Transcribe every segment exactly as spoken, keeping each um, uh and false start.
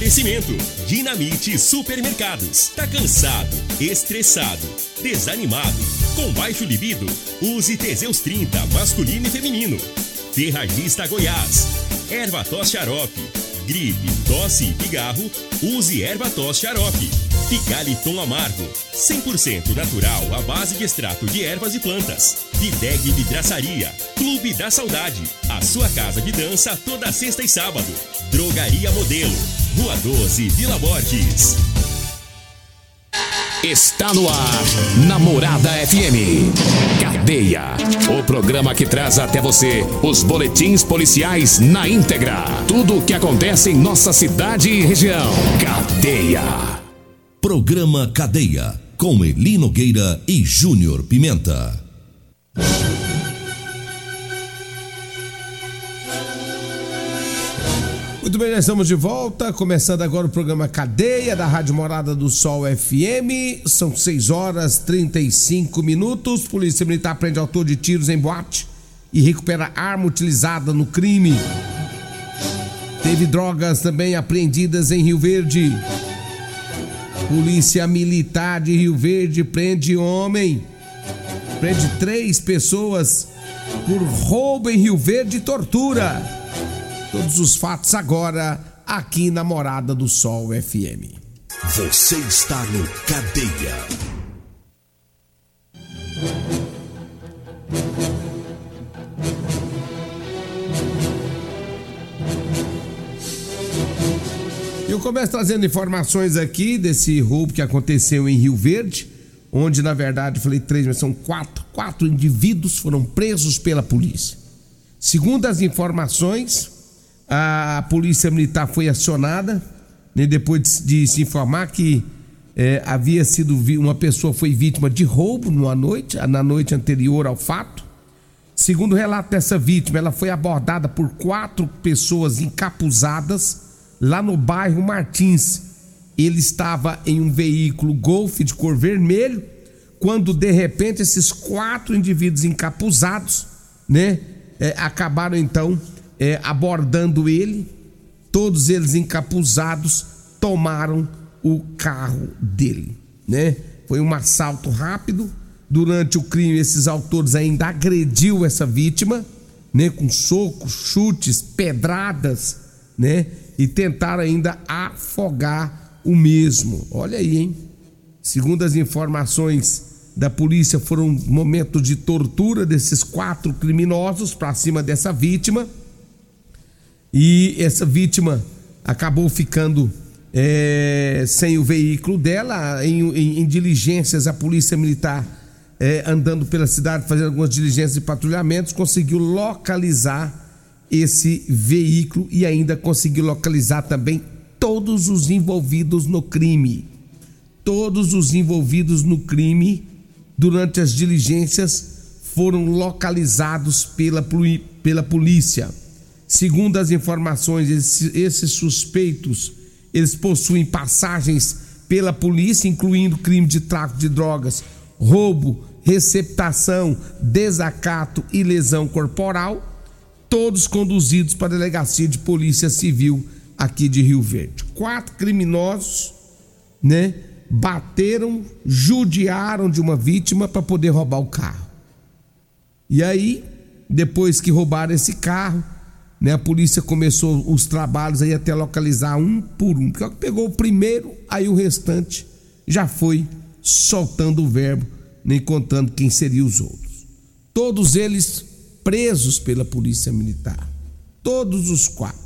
Oferecimento: Dinamite Supermercados. Tá cansado, estressado, desanimado, com baixo libido? Use Teseus trinta masculino e feminino. Ferragista Goiás. Erva-tos Xarope. Gripe, tosse e pigarro? Use Erva-tos Xarope. Picaliton Amargo, cem por cento natural à base de extrato de ervas e plantas. Videg Vidraçaria, Clube da Saudade, a sua casa de dança toda sexta e sábado. Drogaria Modelo, Rua doze, Vila Borges. Está no ar, Namorada F M. Cadeia, o programa que traz até você os boletins policiais na íntegra. Tudo o que acontece em nossa cidade e região. Cadeia. Programa Cadeia, com Eli Nogueira e Júnior Pimenta. Muito bem, nós estamos de volta, começando agora o programa Cadeia da Rádio Morada do Sol F M. São seis horas e trinta e cinco minutos. Polícia Militar prende autor de tiros em boate e recupera arma utilizada no crime. Teve drogas também apreendidas em Rio Verde. Polícia Militar de Rio Verde prende homem. Prende três pessoas por roubo em Rio Verde e tortura. Todos os fatos agora aqui na Morada do Sol F M. Você está no Cadeia. Eu começo trazendo informações aqui desse roubo que aconteceu em Rio Verde, onde na verdade falei três, mas são quatro, quatro indivíduos foram presos pela polícia. Segundo as informações, a polícia militar foi acionada, né, depois de, de se informar que é, havia sido uma pessoa foi vítima de roubo numa noite, na noite anterior ao fato. Segundo o relato dessa vítima, ela foi abordada por quatro pessoas encapuzadas lá no bairro Martins. Ele estava em um veículo Golf de cor vermelho, quando de repente esses quatro indivíduos encapuzados, né, é, acabaram então é, abordando ele. Todos eles encapuzados tomaram o carro dele, né? Foi um assalto rápido. Durante o crime, esses autores ainda agrediu essa vítima, né, com socos, chutes, pedradas, né? E tentaram ainda afogar o mesmo. Olha aí, hein? Segundo as informações da polícia, foram momentos de tortura desses quatro criminosos para cima dessa vítima. E essa vítima acabou ficando é, sem o veículo dela. Em, em, em diligências, a polícia militar, é, andando pela cidade, fazendo algumas diligências e patrulhamentos, conseguiu localizar esse veículo e ainda conseguiu localizar também todos os envolvidos no crime. Todos os envolvidos no crime, durante as diligências, foram localizados pela, pela polícia. Segundo as informações, esses, esses suspeitos, eles possuem passagens pela polícia, incluindo crime de tráfico de drogas, roubo, receptação, desacato e lesão corporal, todos conduzidos para a delegacia de polícia civil aqui de Rio Verde. Quatro criminosos, né, bateram, judiaram de uma vítima para poder roubar o carro. E aí, depois que roubaram esse carro, né, a polícia começou os trabalhos aí até localizar um por um. Porque pegou o primeiro, aí o restante já foi soltando o verbo, nem contando quem seriam os outros. Todos eles presos pela polícia militar, todos os quatro,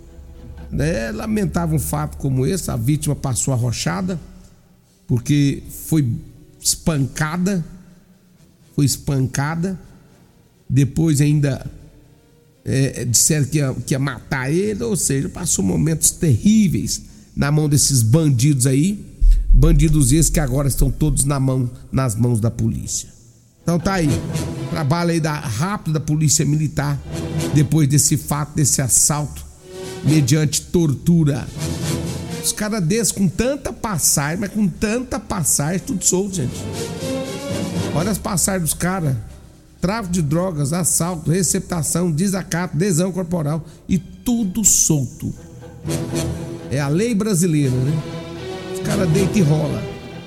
né? Lamentável um fato como esse. A vítima passou arrochada porque foi espancada, foi espancada. Depois ainda é, disseram que ia, que ia matar ele, ou seja, passou momentos terríveis na mão desses bandidos aí, bandidos esses que agora estão todos na mão, nas mãos da polícia. Então tá aí, trabalho aí da rápido da polícia militar, depois desse fato, desse assalto, mediante tortura. Os caras desses com tanta passagem, mas com tanta passagem, tudo solto, gente. Olha as passagens dos caras: tráfico de drogas, assalto, receptação, desacato, lesão corporal e tudo solto. É a lei brasileira, né? Os caras deitam e rola.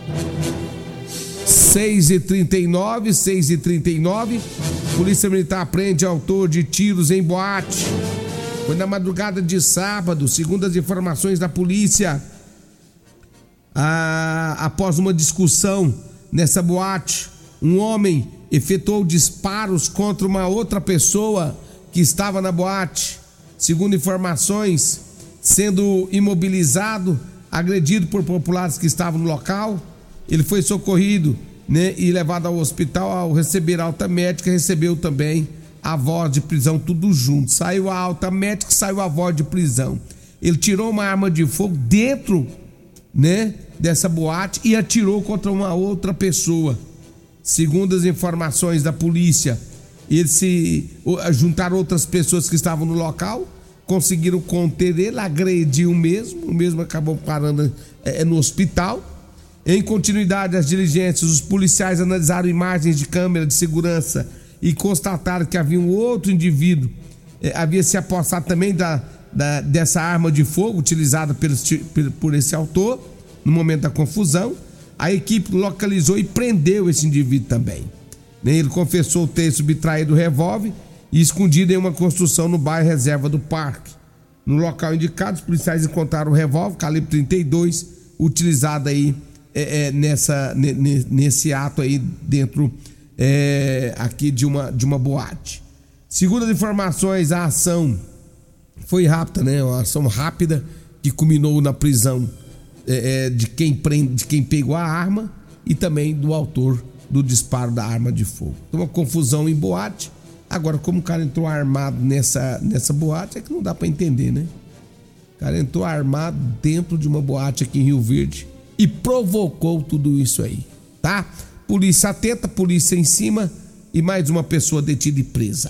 seis e trinta e nove, seis e trinta e nove. Polícia Militar prende autor de tiros em boate. Foi na madrugada de sábado, segundo as informações da polícia. Ah, após uma discussão nessa boate, um homem efetuou disparos contra uma outra pessoa que estava na boate. Segundo informações, sendo imobilizado, agredido por populares que estavam no local, ele foi socorrido, né, e levado ao hospital. Ao receber alta médica, recebeu também a voz de prisão, tudo junto. Saiu a alta médica, saiu a voz de prisão. Ele tirou uma arma de fogo dentro, né, dessa boate e atirou contra uma outra pessoa. Segundo as informações da polícia, eles se juntaram outras pessoas que estavam no local, conseguiram conter ele, agrediu mesmo, o mesmo acabou parando é, no hospital. Em continuidade às diligências, os policiais analisaram imagens de câmera de segurança e constataram que havia um outro indivíduo, eh, havia se apossado também da, da, dessa arma de fogo utilizada pelo, por esse autor no momento da confusão. A equipe localizou e prendeu esse indivíduo também. Ele confessou ter subtraído o revólver e escondido em uma construção no bairro Reserva do Parque. No local indicado, os policiais encontraram o revólver calibre trinta e dois utilizado aí É, é, nessa, n- nesse ato aí dentro é, aqui de uma, de uma boate. Segundo as informações, a ação foi rápida, né? Uma ação rápida que culminou na prisão é, é, de, quem prende, de quem pegou a arma e também do autor do disparo da arma de fogo. Então, uma confusão em boate. Agora, como o cara entrou armado nessa, nessa boate, é que não dá pra entender, né? O cara entrou armado dentro de uma boate aqui em Rio Verde e provocou tudo isso aí, tá? Polícia atenta, polícia em cima e mais uma pessoa detida e presa.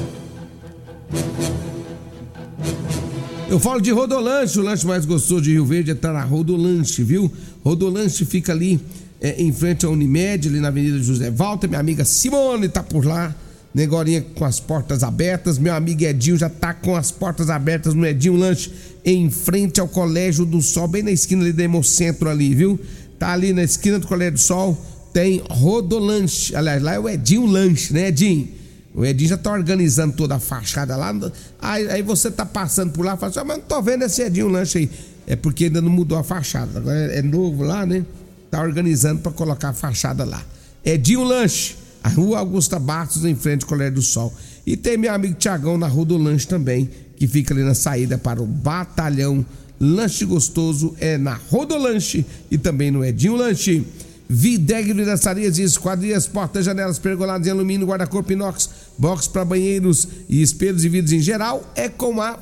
Eu falo de Rodolanche, o lanche mais gostoso de Rio Verde é estar na Rodolanche, viu? Rodolanche fica ali é, em frente à Unimed, ali na Avenida José Walter. Minha amiga Simone tá por lá, negorinha com as portas abertas. Meu amigo Edinho já tá com as portas abertas no Edinho Lanche, em frente ao Colégio do Sol, bem na esquina ali do Hemocentro ali, viu? Tá ali na esquina do Colégio do Sol, tem Rodolanche. Aliás, lá é o Edinho Lanche, né, Edinho? O Edinho já tá organizando toda a fachada lá. Aí, aí você tá passando por lá e fala assim: ah, mas não tô vendo esse Edinho Lanche aí. É porque ainda não mudou a fachada, agora é novo lá, né? Tá organizando pra colocar a fachada lá. Edinho Lanche, a Rua Augusta Bastos, em frente ao Colégio do Sol. E tem meu amigo Tiagão na Rodolanche também, que fica ali na saída para o Batalhão. Lanche gostoso é na Rodolanche e também no Edinho Lanche. Videg Vidraçarias e Esquadrias, portas, janelas, pergoladas em alumínio, guarda-corpo inox, box para banheiros e espelhos e vidros em geral é com a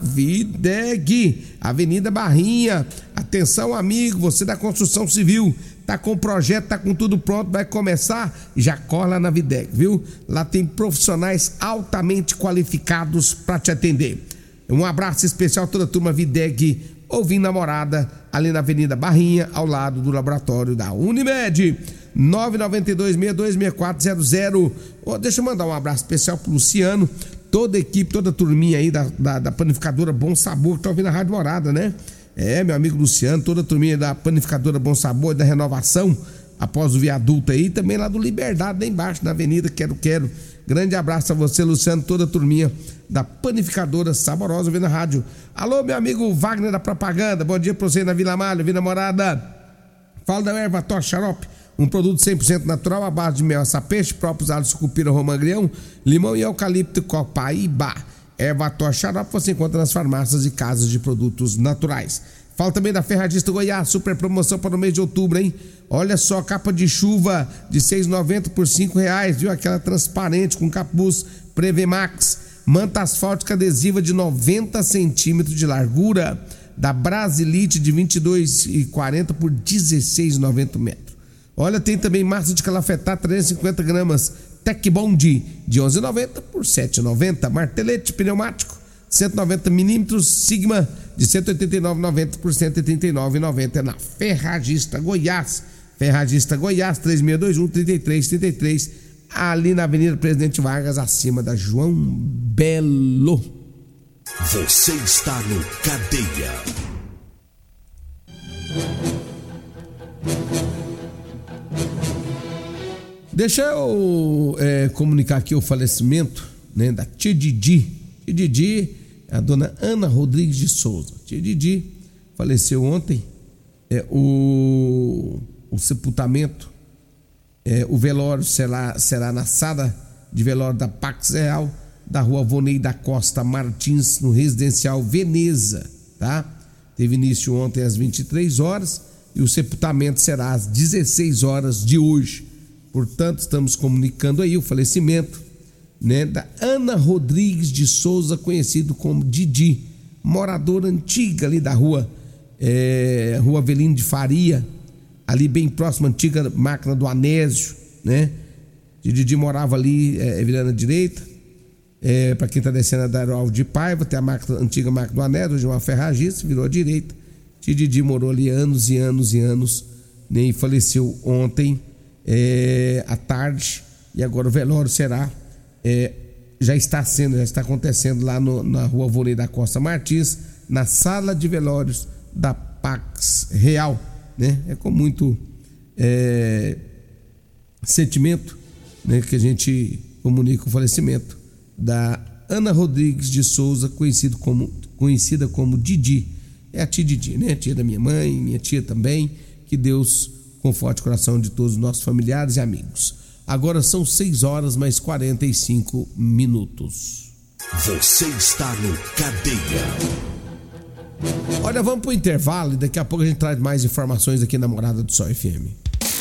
Videg. Avenida Barrinha. Atenção, amigo, você da construção civil, tá com o projeto, tá com tudo pronto, vai começar, já corre lá na Videg, viu? Lá tem profissionais altamente qualificados para te atender. Um abraço especial a toda a turma Videg, ouvindo a morada, ali na Avenida Barrinha, ao lado do laboratório da Unimed. nove nove dois, seis dois seis quatro zero zero. Oh, deixa eu mandar um abraço especial pro Luciano, toda a equipe, toda a turminha aí da, da, da panificadora Bom Sabor, que tá ouvindo a Rádio Morada, né? É, meu amigo Luciano, toda a turminha da panificadora Bom Sabor, da Renovação, após o viaduto aí, também lá do Liberdade, lá embaixo, na Avenida Quero Quero. Grande abraço a você, Luciano, toda a turminha da panificadora Saborosa, ouvindo a rádio. Alô, meu amigo Wagner da Propaganda, bom dia pra você na Vila Malha, Vila Morada. Fala da erva Tocha Xarope, um produto cem por cento natural, à base de mel, açapeixe, próprios alhos, sucupira, romã-agrião, limão e eucalipto, copaíba. Erva Tocha Xarope você encontra nas farmácias e casas de produtos naturais. Fala também da Ferragista Goiás, super promoção para o mês de outubro, hein? Olha só, capa de chuva de seis reais e noventa centavos por cinco reais, viu? Aquela transparente com capuz Prevemax. Manta asfáltica adesiva de noventa centímetros de largura, da Brasilite de vinte e dois reais e quarenta centavos por dezesseis reais e noventa metros. Olha, tem também massa de calafetar trezentas e cinquenta gramas, Tec Bond de onze reais e noventa centavos por sete reais e noventa centavos. Martelete pneumático cento e noventa milímetros, Sigma de cento e oitenta e nove reais e noventa centavos por cento e trinta e nove reais e noventa centavos. Na Ferragista Goiás, Ferragista Goiás, três seis dois um, três três três três, ali na Avenida Presidente Vargas, acima da João Belo. Você está no Cadeia. Deixa eu é, comunicar aqui o falecimento, né, da tia Didi. Tia Didi é a dona Ana Rodrigues de Souza. Tia Didi faleceu ontem. É, o, o sepultamento, é, o velório será, será na sala de velório da Pax Real, da rua Vonei da Costa Martins, no residencial Veneza, tá? Teve início ontem às vinte e três horas e o sepultamento será às dezesseis horas de hoje. Portanto, estamos comunicando aí o falecimento, né, da Ana Rodrigues de Souza, conhecido como Didi, moradora antiga ali da rua, é, rua Avelino de Faria, ali bem próximo à antiga máquina do Anésio, né? Didi morava ali, é, virando à direita, é, para quem está descendo da Aeroalvo de Paiva, tem a máquina, antiga máquina do Anésio, hoje é uma ferragista, virou à direita. Didi morou ali anos e anos e anos, né, e faleceu ontem, É, à tarde, e agora o velório será, é, já está sendo, já está acontecendo lá no, na rua Vonei da Costa Martins, na sala de velórios da Pax Real, né? É com muito é, sentimento, né, que a gente comunica o falecimento da Ana Rodrigues de Souza, conhecido como, conhecida como Didi. É a tia Didi, né? Tia da minha mãe, minha tia também. Que Deus conforte o coração de todos os nossos familiares e amigos. Agora são seis horas mais quarenta e cinco minutos. Você está no Cadeia. Olha, vamos pro intervalo e daqui a pouco a gente traz mais informações aqui na Morada do Sol F M.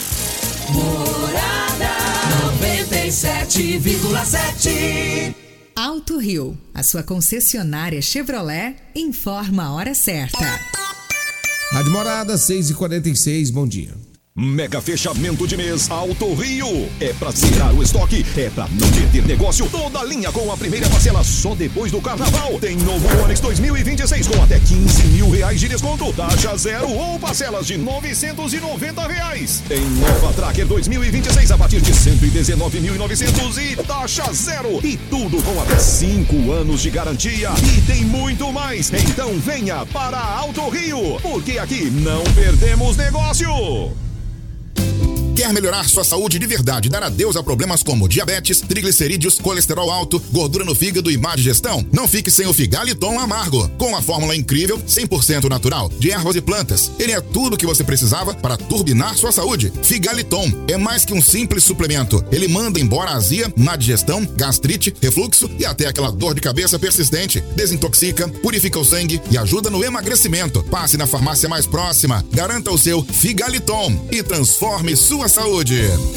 Morada noventa e sete vírgula sete. Alto Rio, a sua concessionária Chevrolet, informa a hora certa. Rádio Morada, seis e quarenta e seis, bom dia. Mega fechamento de mês Alto Rio. É pra zerar o estoque, é pra não perder negócio. Toda a linha com a primeira parcela só depois do carnaval. Tem novo Onix dois mil e vinte e seis com até quinze mil reais de desconto. Taxa zero ou parcelas de novecentos e noventa reais. Tem nova Tracker dois mil e vinte e seis a partir de cento e dezenove mil e novecentos e taxa zero. E tudo com até cinco anos de garantia. E tem muito mais. Então venha para Alto Rio, porque aqui não perdemos negócio. Quer melhorar sua saúde de verdade e dar adeus a problemas como diabetes, triglicerídeos, colesterol alto, gordura no fígado e má digestão? Não fique sem o Figaliton Amargo. Com a fórmula incrível, cem por cento natural, de ervas e plantas. Ele é tudo o que você precisava para turbinar sua saúde. Figaliton é mais que um simples suplemento. Ele manda embora a azia, má digestão, gastrite, refluxo e até aquela dor de cabeça persistente. Desintoxica, purifica o sangue e ajuda no emagrecimento. Passe na farmácia mais próxima. Garanta o seu Figaliton e transforme sua saúde.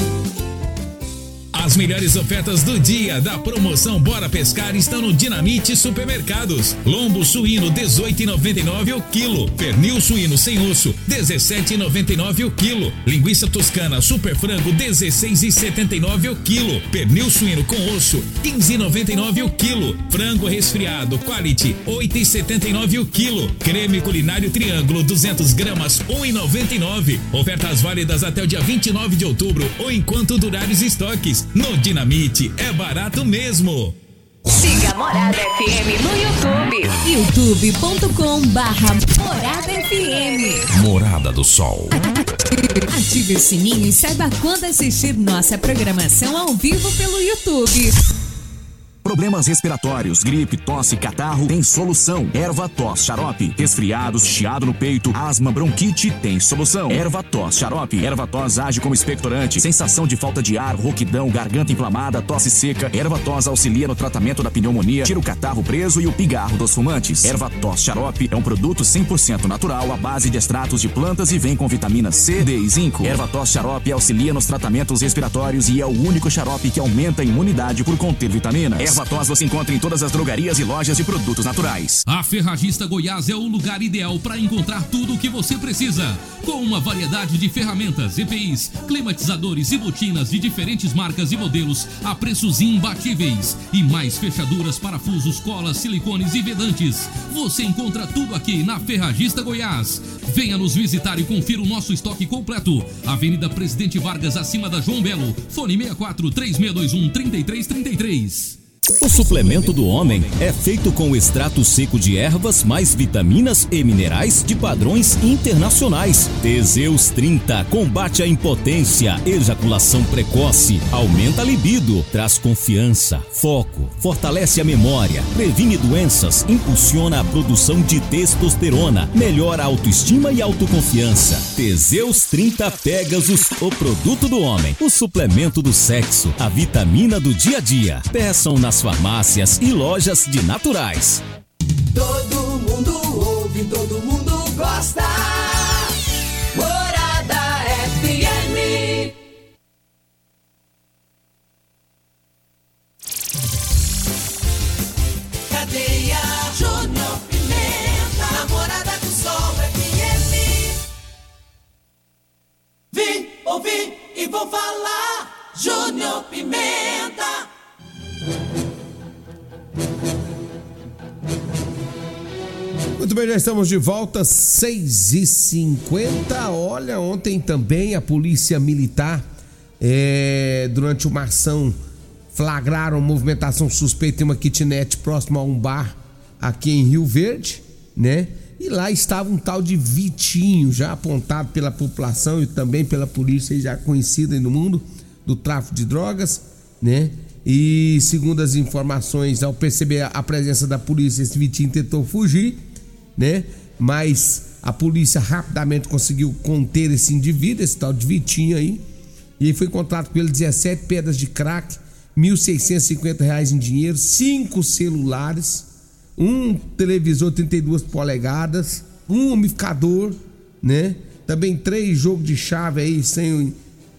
As melhores ofertas do dia da promoção Bora Pescar estão no Dinamite Supermercados. Lombo suíno dezoito reais e noventa e nove centavos o quilo. Pernil suíno sem osso dezessete reais e noventa e nove centavos o quilo. Linguiça toscana super frango dezesseis reais e setenta e nove centavos o quilo. Pernil suíno com osso quinze reais e noventa e nove centavos o quilo. Frango resfriado Quality oito reais e setenta e nove centavos o quilo. Creme culinário Triângulo duzentas gramas um real e noventa e nove centavos. Ofertas válidas até o dia vinte e nove de outubro ou enquanto durarem os estoques. No Dinamite é barato mesmo. Siga Morada F M no YouTube. youtube ponto com barra Morada F M. Morada do Sol. Ative o sininho e saiba quando assistir nossa programação ao vivo pelo YouTube. Problemas respiratórios, gripe, tosse, catarro, tem solução. Erva-tos Xarope. Resfriados, chiado no peito, asma, bronquite, tem solução. Erva-tos Xarope. Erva-tos age como expectorante. Sensação de falta de ar, rouquidão, garganta inflamada, tosse seca. Erva-tos auxilia no tratamento da pneumonia, tira o catarro preso e o pigarro dos fumantes. Erva-tos Xarope é um produto cem por cento natural à base de extratos de plantas e vem com vitamina C, D e zinco. Erva-tos Xarope auxilia nos tratamentos respiratórios e é o único xarope que aumenta a imunidade por conter vitaminas. Erva-tos você encontra em todas as drogarias e lojas de produtos naturais. A Ferragista Goiás é o lugar ideal para encontrar tudo o que você precisa. Com uma variedade de ferramentas, E P Is, climatizadores e botinas de diferentes marcas e modelos a preços imbatíveis. E mais fechaduras, parafusos, colas, silicones e vedantes. Você encontra tudo aqui na Ferragista Goiás. Venha nos visitar e confira o nosso estoque completo. Avenida Presidente Vargas, acima da João Belo. Fone seis quatro três seis dois um três três três três. O suplemento do homem é feito com o extrato seco de ervas mais vitaminas e minerais de padrões internacionais. Teseus trinta combate a impotência, ejaculação precoce, aumenta a libido, traz confiança, foco, fortalece a memória, previne doenças, impulsiona a produção de testosterona, melhora a autoestima e autoconfiança. Teseus trinta Pegasus, o produto do homem, o suplemento do sexo, a vitamina do dia a dia. Peçam nas farmácias e lojas de naturais. Todo mundo ouve, todo mundo gosta. Morada F M. Cadeia Júnior Pimenta, Morada do Sol F M. Vim, ouvi e vou falar. Júnior Pimenta. Muito bem, já estamos de volta, seis e cinquenta. Olha, ontem também a polícia militar, é, durante uma ação, flagraram movimentação suspeita em uma kitnet próximo a um bar aqui em Rio Verde, né? E lá estava um tal de Vitinho, já apontado pela população e também pela polícia, já conhecida aí no mundo do tráfico de drogas, né? E segundo as informações, ao perceber a presença da polícia, esse Vitinho tentou fugir, né? Mas a polícia rapidamente conseguiu conter esse indivíduo, esse tal de Vitinho aí, e aí foi encontrado com ele dezessete pedras de crack, mil seiscentos e cinquenta reais em dinheiro, cinco celulares, um televisor trinta e duas polegadas, um umidificador, né? Também três jogos de chave aí sem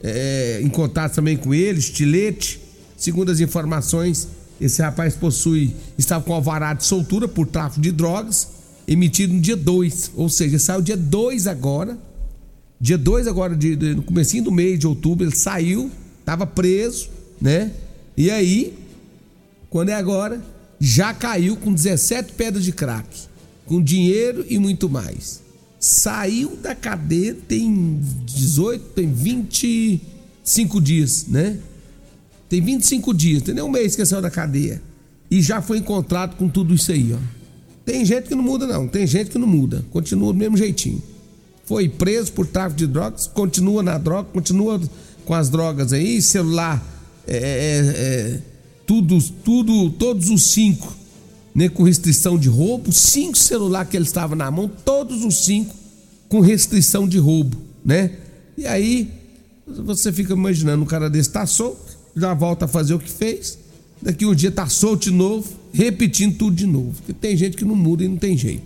é, em contato também com ele, estilete. Segundo as informações, esse rapaz possui, estava com alvará de soltura por tráfico de drogas, emitido no dia dois, ou seja, saiu dia dois agora, dia dois agora, de, de, no comecinho do mês de outubro, ele saiu, estava preso, né? E aí, quando é agora, já caiu com dezessete pedras de crack, com dinheiro e muito mais. Saiu da cadeia tem dezoito, tem vinte e cinco dias, né? Tem vinte e cinco dias, tem nem um mês que saiu da cadeia. E já foi encontrado com tudo isso aí, ó. Tem gente que não muda não, tem gente que não muda, continua do mesmo jeitinho. Foi preso por tráfico de drogas, continua na droga, continua com as drogas aí, celular, é, é, é, tudo, tudo, todos os cinco, né, com restrição de roubo, cinco celulares que ele estava na mão, todos os cinco com restrição de roubo, né? E aí, você fica imaginando, um cara desse tá solto, já volta a fazer o que fez, daqui um dia tá solto de novo, repetindo tudo de novo, porque tem gente que não muda e não tem jeito.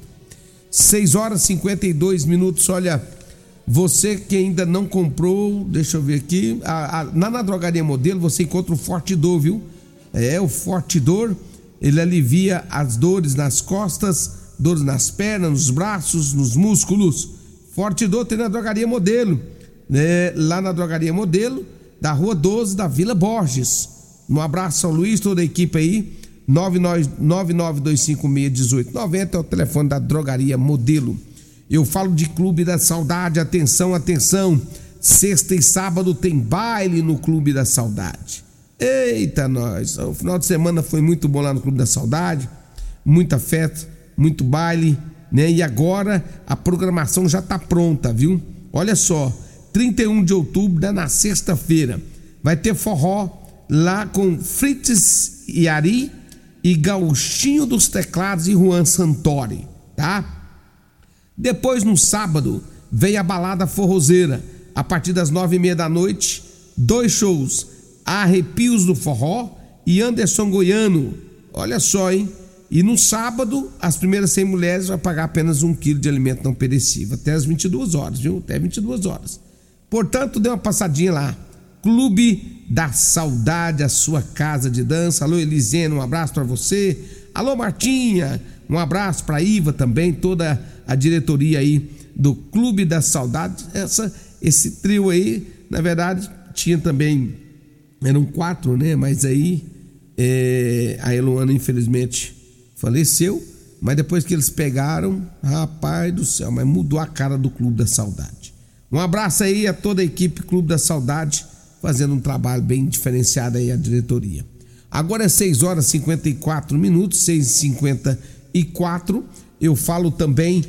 seis horas e cinquenta e dois minutos, olha, você que ainda não comprou, deixa eu ver aqui, a, a, na, na Drogaria Modelo você encontra o Fortidor, viu? É, o Fortidor, ele alivia as dores nas costas, dores nas pernas, nos braços, nos músculos. Fortidor tem na Drogaria Modelo, né? Lá na Drogaria Modelo, da Rua doze, da Vila Borges. Um abraço ao Luiz, toda a equipe aí. nove nove dois cinco seis um oito nove zero é o telefone da Drogaria Modelo. Eu falo de Clube da Saudade, atenção, atenção. Sexta e sábado tem baile no Clube da Saudade. Eita nós, o final de semana foi muito bom lá no Clube da Saudade. Muita festa, muito baile, né? E agora a programação já tá pronta, viu? Olha só, trinta e um de outubro, né, na sexta-feira, vai ter forró lá com Fritz e Ari e Gauchinho dos Teclados e Juan Santori, tá? Depois, no sábado, vem a balada forrozeira, a partir das nove e meia da noite, dois shows, Arrepios do Forró e Anderson Goiano, olha só, hein? E no sábado, as primeiras cem mulheres vão pagar apenas um quilo de alimento não perecível, até as vinte e duas horas, viu? Até vinte e duas horas. Portanto, dê uma passadinha lá, Clube da Saudade, a sua casa de dança. Alô, Elisene, um abraço para você. Alô, Martinha, um abraço para Iva também, toda a diretoria aí do Clube da Saudade. Essa, esse trio aí, na verdade, tinha também, eram quatro, né? Mas aí é, a Eloana, infelizmente, faleceu. Mas depois que eles pegaram, rapaz do céu, mas mudou a cara do Clube da Saudade. Um abraço aí a toda a equipe Clube da Saudade, fazendo um trabalho bem diferenciado aí, a diretoria. Agora é seis horas e cinquenta e quatro minutos, seis e cinquenta e quatro. Eu falo também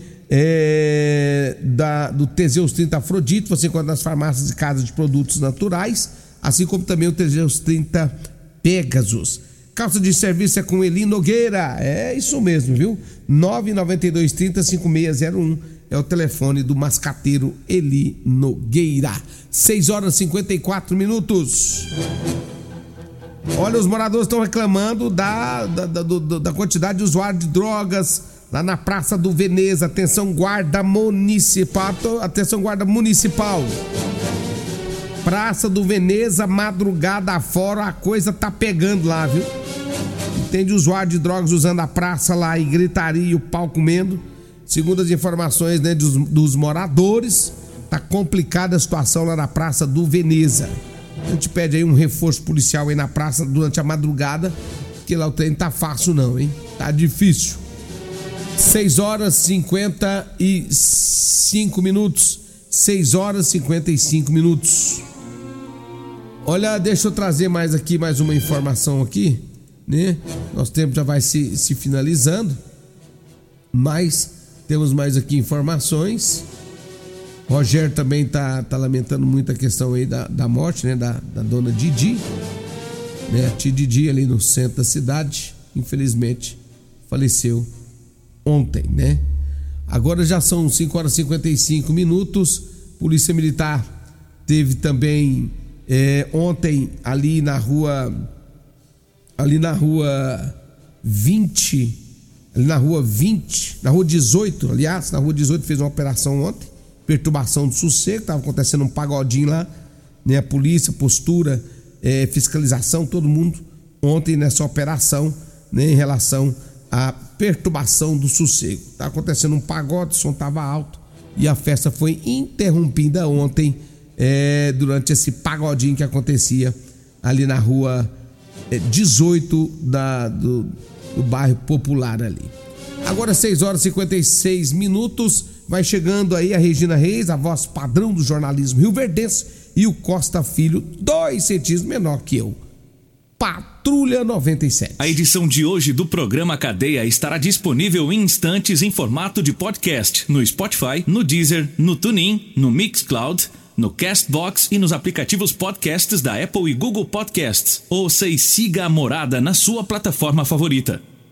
é, da, do Teseus trinta Afrodite, você encontra nas farmácias e casas de produtos naturais, assim como também o Teseus trinta Pegasus. Calça de serviço é com Eli Nogueira, é isso mesmo, viu? nove nove dois, trinta, cinquenta e seis zero um é o telefone do mascateiro Eli Nogueira. seis horas e cinquenta e quatro minutos. Olha, os moradores estão reclamando da, da, da, do, da quantidade de usuários de drogas lá na Praça do Veneza. Atenção, guarda municipal. Atenção, guarda municipal. Praça do Veneza, madrugada afora, a coisa tá pegando lá, viu? Tem de usuário de drogas usando a praça lá e gritaria e o pau comendo. Segundo as informações, né, dos, dos moradores, tá complicada a situação lá na Praça do Veneza. A gente pede aí um reforço policial aí na praça durante a madrugada, porque lá o trem tá fácil não, hein? Tá difícil. seis horas e cinquenta e cinco minutos. seis horas e cinquenta e cinco minutos. Olha, deixa eu trazer mais aqui, mais uma informação aqui, né? Nosso tempo já vai se, se finalizando, mas temos mais aqui informações. Rogério também tá, tá lamentando muito a questão aí da, da morte, né? Da, da dona Didi, né? A tia Didi ali no centro da cidade, infelizmente faleceu ontem, né? Agora já são cinco horas e cinquenta e cinco minutos. Polícia Militar teve também é, ontem ali na rua ali na rua vinte, ali na rua vinte, na rua dezoito, aliás, na rua dezoito fez uma operação ontem, perturbação do sossego, estava acontecendo um pagodinho lá, né? A polícia, postura, é, fiscalização, todo mundo ontem nessa operação, né? Em relação à perturbação do sossego. Tá acontecendo um pagode, o som estava alto e a festa foi interrompida ontem é, durante esse pagodinho que acontecia ali na rua é, dezoito da, do, do bairro Popular ali. Agora seis horas e cinquenta e seis minutos, vai chegando aí a Regina Reis, a voz padrão do jornalismo rioverdense, e o Costa Filho, dois centímetros menor que eu. Patrulha noventa e sete. A edição de hoje do programa Cadeia estará disponível em instantes em formato de podcast no Spotify, no Deezer, no TuneIn, no Mixcloud, no Castbox e nos aplicativos podcasts da Apple e Google Podcasts. Ouça e siga a Morada na sua plataforma favorita.